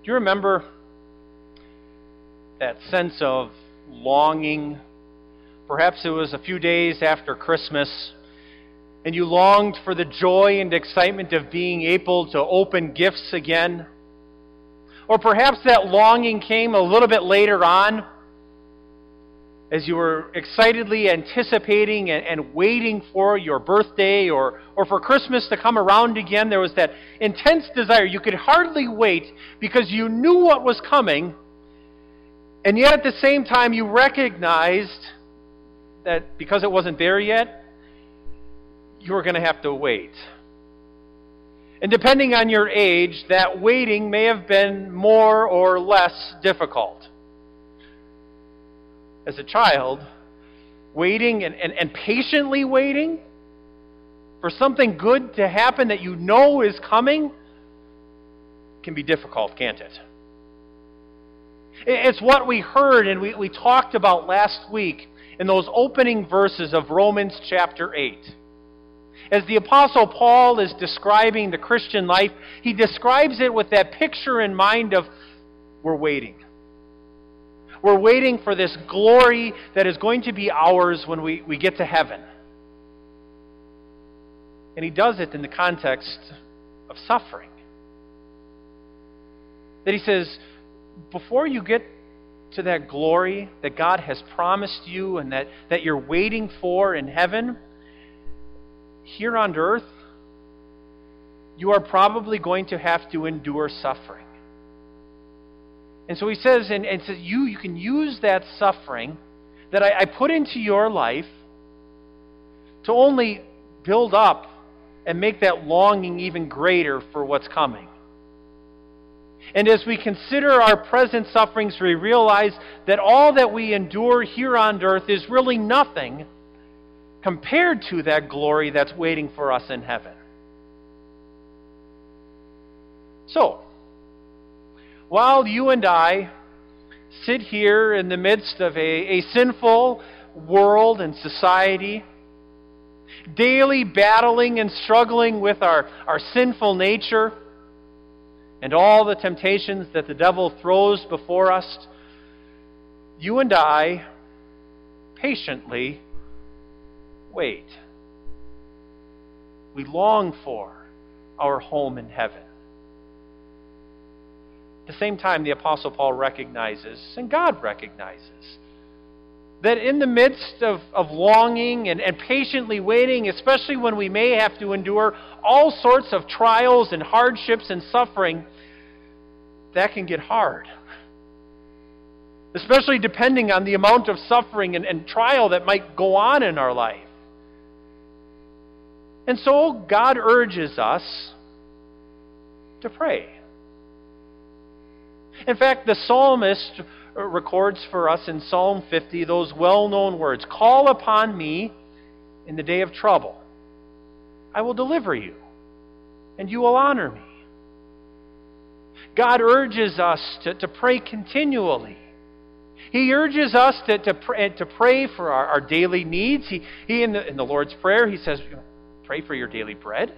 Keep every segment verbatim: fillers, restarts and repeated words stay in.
you remember that sense of longing? Perhaps it was a few days after Christmas, and you longed for the joy and excitement of being able to open gifts again. Or perhaps that longing came a little bit later on, as you were excitedly anticipating and, and waiting for your birthday or, or for Christmas to come around again. There was that intense desire. You could hardly wait because you knew what was coming, and yet at the same time you recognized that because it wasn't there yet, you were going to have to wait. And depending on your age, that waiting may have been more or less difficult. As a child, waiting and, and, and patiently waiting for something good to happen that you know is coming can be difficult, can't it? It's what we heard and we, we talked about last week in those opening verses of Romans chapter eight. As the Apostle Paul is describing the Christian life, he describes it with that picture in mind of we're waiting. We're waiting for this glory that is going to be ours when we, we get to heaven. And he does it in the context of suffering. That he says, before you get to that glory that God has promised you and that, that you're waiting for in heaven, here on earth, you are probably going to have to endure suffering. And so he says, and, and says, you, you can use that suffering that I, I put into your life to only build up and make that longing even greater for what's coming. And as we consider our present sufferings, we realize that all that we endure here on earth is really nothing compared to that glory that's waiting for us in heaven. So, while you and I sit here in the midst of a, a sinful world and society, daily battling and struggling with our, our sinful nature and all the temptations that the devil throws before us, you and I patiently wait. We long for our home in heaven. At the same time, the Apostle Paul recognizes, and God recognizes, that in the midst of, of longing and, and patiently waiting, especially when we may have to endure all sorts of trials and hardships and suffering, that can get hard. Especially depending on the amount of suffering and, and trial that might go on in our life. And so God urges us to pray. In fact, the psalmist records for us in Psalm fifty those well-known words, "Call upon me in the day of trouble. I will deliver you, and you will honor me." God urges us to, to pray continually. He urges us to, to, pray, to pray for our, our daily needs. He, he in, the, in the Lord's Prayer, he says, pray for your daily bread.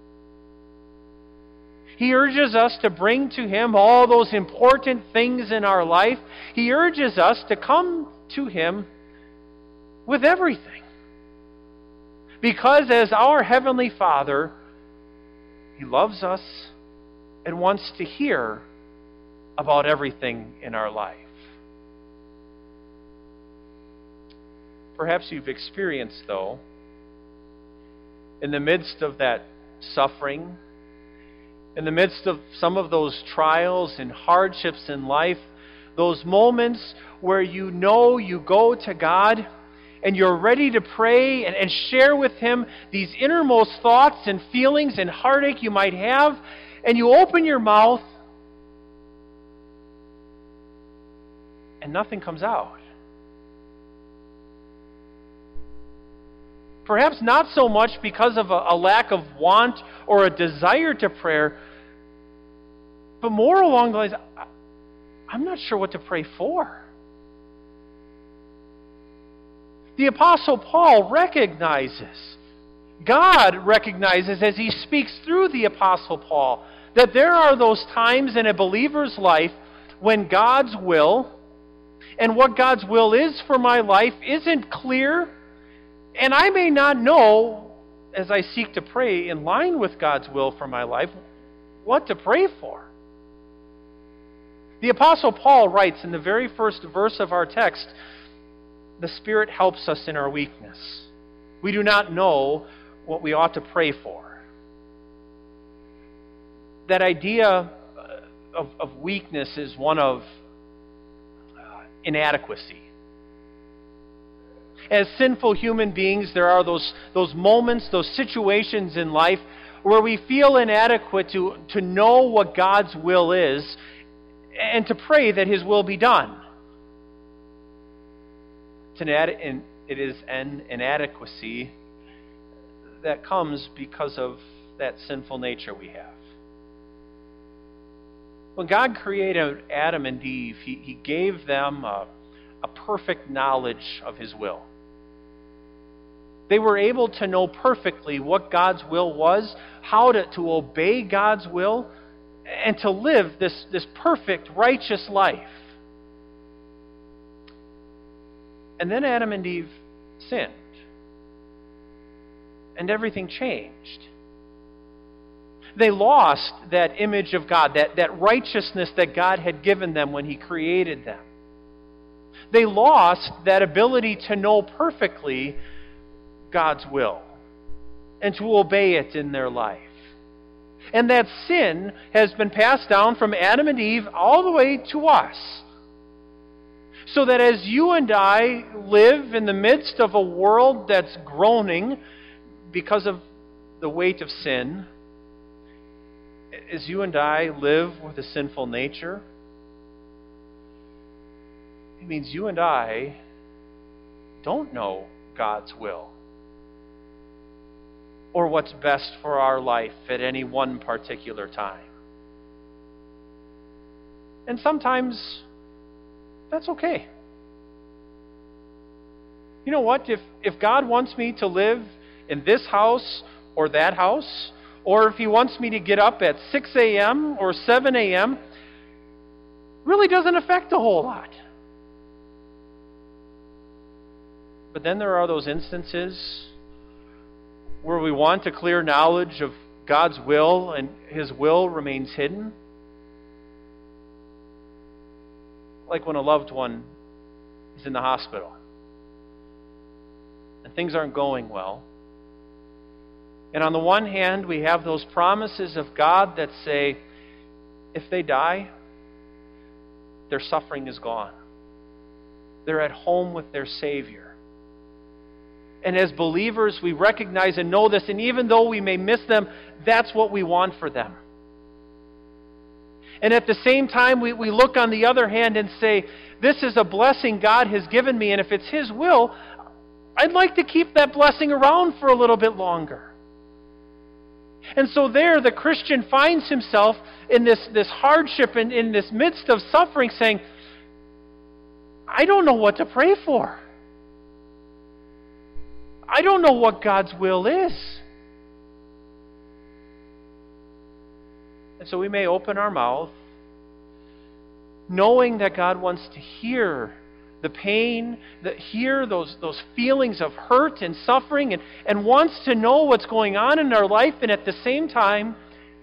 He urges us to bring to Him all those important things in our life. He urges us to come to Him with everything. Because as our Heavenly Father, He loves us and wants to hear about everything in our life. Perhaps you've experienced, though, in the midst of that suffering, in the midst of some of those trials and hardships in life, those moments where you know you go to God and you're ready to pray and, and share with Him these innermost thoughts and feelings and heartache you might have, and you open your mouth and nothing comes out. Perhaps not so much because of a, a lack of want or a desire to prayer, but more along the lines, I, I'm not sure what to pray for. The Apostle Paul recognizes, God recognizes as he speaks through the Apostle Paul, that there are those times in a believer's life when God's will and what God's will is for my life isn't clear, and I may not know, as I seek to pray in line with God's will for my life, what to pray for. The Apostle Paul writes in the very first verse of our text, "The Spirit helps us in our weakness. We do not know what we ought to pray for." That idea of, of weakness is one of uh, inadequacy. As sinful human beings, there are those, those moments, those situations in life where we feel inadequate to, to know what God's will is and to pray that His will be done. It's an ad, it is an inadequacy that comes because of that sinful nature we have. When God created Adam and Eve, He, he gave them a, a perfect knowledge of His will. They were able to know perfectly what God's will was, how to, to obey God's will, and to live this, this perfect, righteous life. And then Adam and Eve sinned. And everything changed. They lost that image of God, that, that righteousness that God had given them when He created them. They lost that ability to know perfectly God's will and to obey it in their life. And that sin has been passed down from Adam and Eve all the way to us. So that as you and I live in the midst of a world that's groaning because of the weight of sin, as you and I live with a sinful nature, it means you and I don't know God's will or what's best for our life at any one particular time. And sometimes that's okay. You know what? If, if God wants me to live in this house or that house, or if He wants me to get up at six a.m. or seven a.m., really doesn't affect a whole lot. But then there are those instances where we want a clear knowledge of God's will and His will remains hidden. Like when a loved one is in the hospital and things aren't going well. And on the one hand, we have those promises of God that say, if they die, their suffering is gone. They're at home with their Savior. And as believers, we recognize and know this, and even though we may miss them, that's what we want for them. And at the same time, we, we look on the other hand and say, this is a blessing God has given me, and if it's His will, I'd like to keep that blessing around for a little bit longer. And so there, the Christian finds himself in this, this hardship and in this midst of suffering saying, I don't know what to pray for. I don't know what God's will is. And so we may open our mouth knowing that God wants to hear the pain, that hear those, those feelings of hurt and suffering, and, and wants to know what's going on in our life, and at the same time,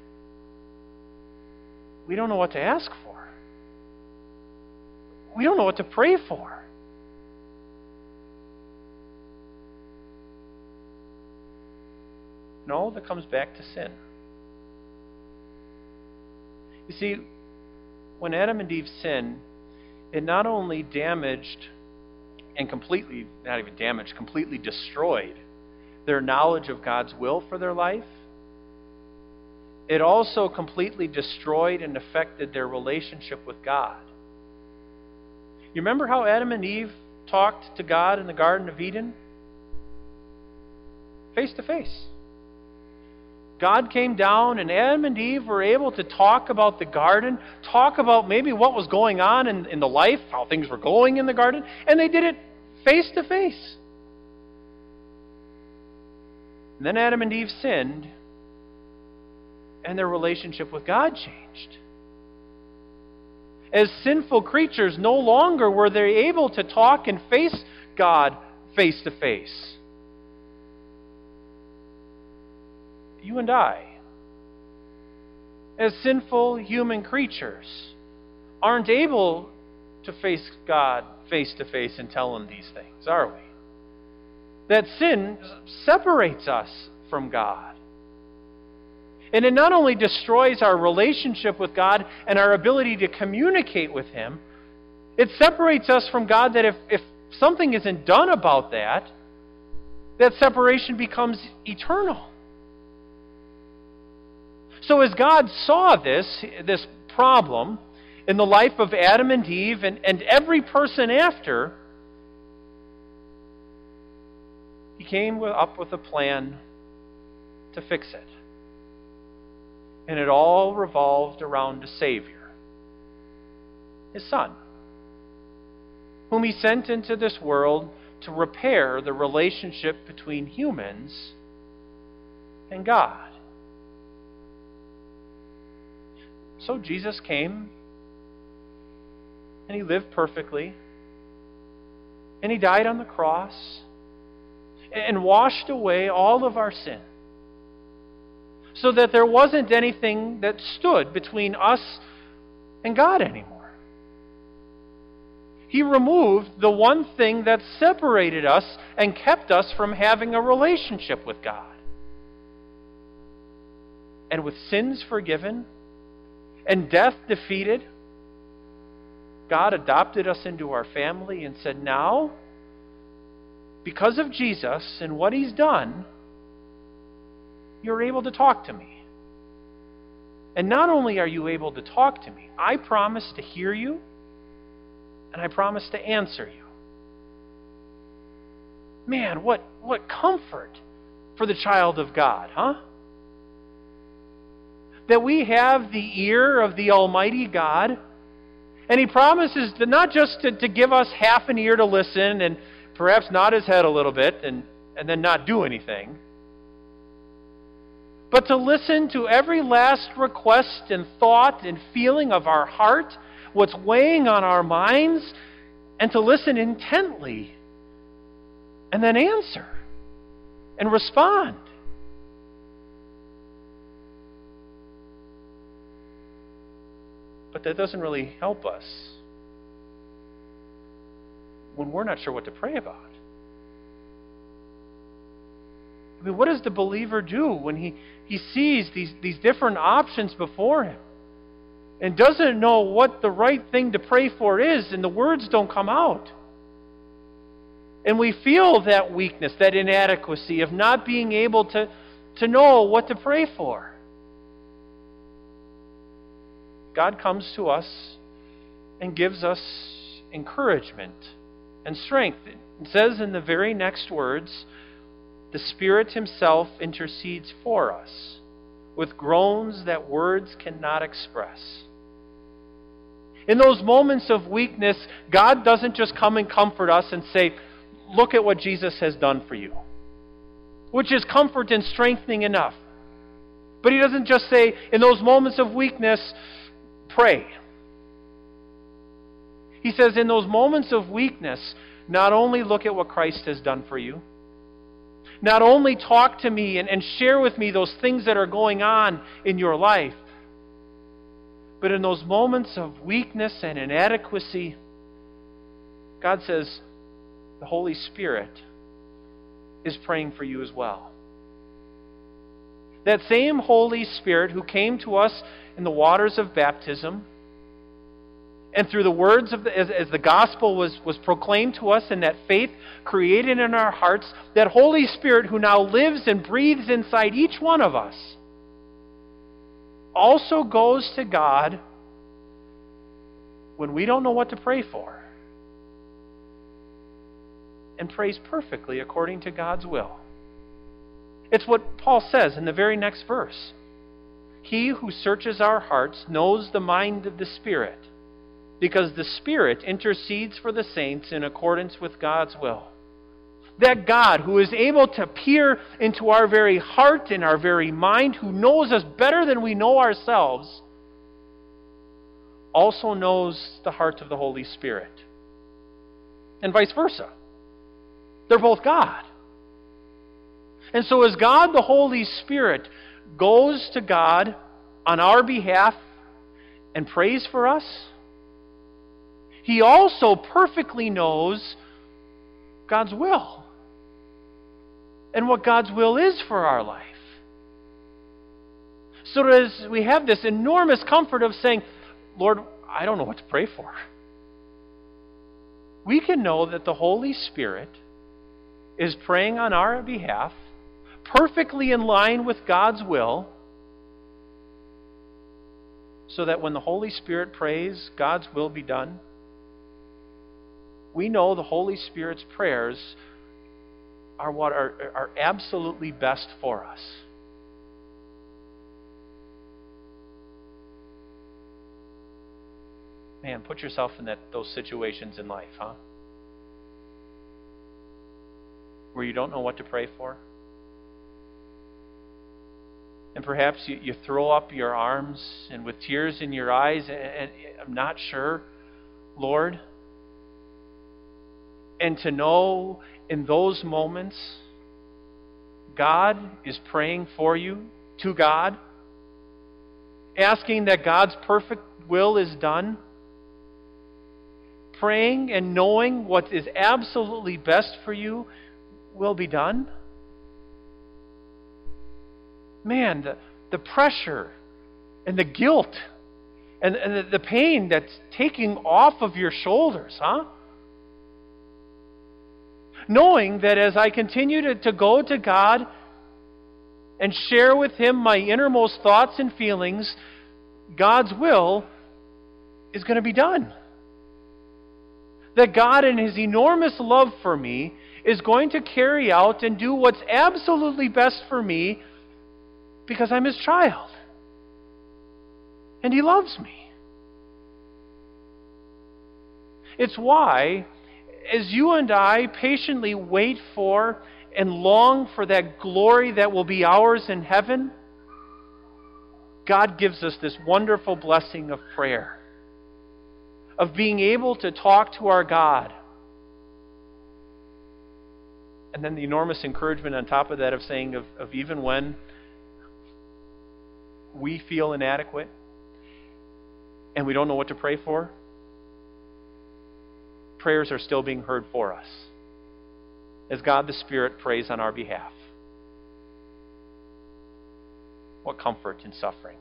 we don't know what to ask for. We don't know what to pray for. And all that comes back to sin. You see, when Adam and Eve sinned, it not only damaged and completely, not even damaged, completely destroyed their knowledge of God's will for their life, it also completely destroyed and affected their relationship with God. You remember how Adam and Eve talked to God in the Garden of Eden? Face to face. God came down and Adam and Eve were able to talk about the garden, talk about maybe what was going on in, in the life, how things were going in the garden, and they did it face to face. And then Adam and Eve sinned, and their relationship with God changed. As sinful creatures, no longer were they able to talk and face God face to face. You and I, as sinful human creatures, aren't able to face God face to face and tell Him these things, are we? That sin separates us from God. And it not only destroys our relationship with God and our ability to communicate with Him, it separates us from God that if, if something isn't done about that, that separation becomes eternal. So as God saw this, this problem in the life of Adam and Eve and, and every person after, He came up with a plan to fix it. And it all revolved around a Savior, His Son, whom He sent into this world to repair the relationship between humans and God. So Jesus came, and He lived perfectly, and He died on the cross, and washed away all of our sin, so that there wasn't anything that stood between us and God anymore. He removed the one thing that separated us and kept us from having a relationship with God. And with sins forgiven and death defeated, God adopted us into our family and said, now, because of Jesus and what He's done, you're able to talk to me. And not only are you able to talk to me, I promise to hear you, and I promise to answer you. Man, what, what comfort for the child of God, huh? That we have the ear of the Almighty God, and He promises to not just to, to give us half an ear to listen and perhaps nod His head a little bit and, and then not do anything, but to listen to every last request and thought and feeling of our heart, what's weighing on our minds, and to listen intently and then answer and respond. But that doesn't really help us when we're not sure what to pray about. I mean, what does the believer do when he, he sees these, these different options before him and doesn't know what the right thing to pray for is, and the words don't come out? And we feel that weakness, that inadequacy of not being able to, to know what to pray for. God comes to us and gives us encouragement and strength. It says in the very next words, the Spirit Himself intercedes for us with groans that words cannot express. In those moments of weakness, God doesn't just come and comfort us and say, look at what Jesus has done for you, which is comfort and strengthening enough. But He doesn't just say, in those moments of weakness, pray. He says, in those moments of weakness, not only look at what Christ has done for you, not only talk to me and, and share with me those things that are going on in your life, but in those moments of weakness and inadequacy, God says, the Holy Spirit is praying for you as well. That same Holy Spirit who came to us in the waters of baptism, and through the words of the, as, as the gospel was, was proclaimed to us, and that faith created in our hearts, that Holy Spirit who now lives and breathes inside each one of us, also goes to God when we don't know what to pray for, and prays perfectly according to God's will. It's what Paul says in the very next verse. He who searches our hearts knows the mind of the Spirit, because the Spirit intercedes for the saints in accordance with God's will. That God who is able to peer into our very heart and our very mind, who knows us better than we know ourselves, also knows the heart of the Holy Spirit. And vice versa. They're both God. And so as God, the Holy Spirit, goes to God on our behalf and prays for us, He also perfectly knows God's will and what God's will is for our life. So as we have this enormous comfort of saying, Lord, I don't know what to pray for, we can know that the Holy Spirit is praying on our behalf, perfectly in line with God's will, so that when the Holy Spirit prays, God's will be done. We know the Holy Spirit's prayers are what are, are absolutely best for us. Man, put yourself in that those situations in life, huh? Where you don't know what to pray for. And perhaps you, you throw up your arms and with tears in your eyes, and, and I'm not sure, Lord. And to know in those moments, God is praying for you to God, asking that God's perfect will is done, praying and knowing what is absolutely best for you will be done. Man, the, the pressure and the guilt and, and the, the pain that's taking off of your shoulders, huh? Knowing that as I continue to, to go to God and share with Him my innermost thoughts and feelings, God's will is going to be done. That God, in His enormous love for me, is going to carry out and do what's absolutely best for me because I'm His child. And He loves me. It's why, as you and I patiently wait for and long for that glory that will be ours in heaven, God gives us this wonderful blessing of prayer, of being able to talk to our God. And then the enormous encouragement on top of that of saying, of, of even when we feel inadequate and we don't know what to pray for, prayers are still being heard for us as God the Spirit prays on our behalf. What comfort in suffering.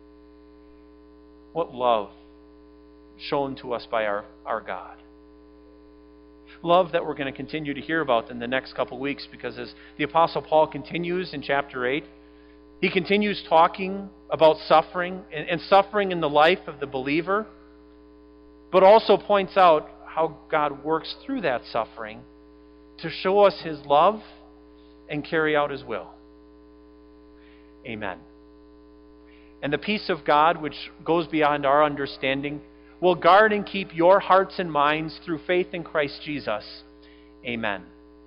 What love shown to us by our, our God. Love that we're going to continue to hear about in the next couple weeks, because as the Apostle Paul continues in chapter eight, he continues talking about suffering and, and suffering in the life of the believer, but also points out how God works through that suffering to show us His love and carry out His will. Amen. And the peace of God, which goes beyond our understanding, will guard and keep your hearts and minds through faith in Christ Jesus. Amen.